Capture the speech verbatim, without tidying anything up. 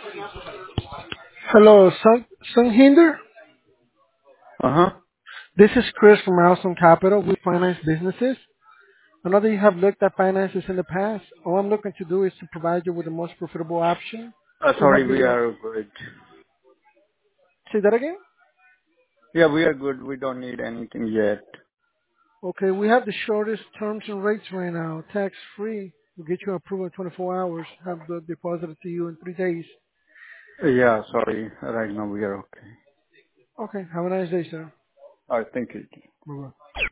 Hello, Sun Sunhinder. Uh-huh. This is Chris from Milestone Capital. We finance businesses. I know that you have looked at finances in the past. All I'm looking to do is to provide you with the most profitable option Uh, to help sorry, you we grow. are good. Say that again? Yeah, we are good. We don't need anything yet. Okay, we have the shortest terms and rates right now, tax free. We'll get you approval in twenty-four hours, have the deposited to you in three days. Yeah, sorry. Right now we are okay. Okay, have a nice day, sir. All right, thank you. Bye-bye.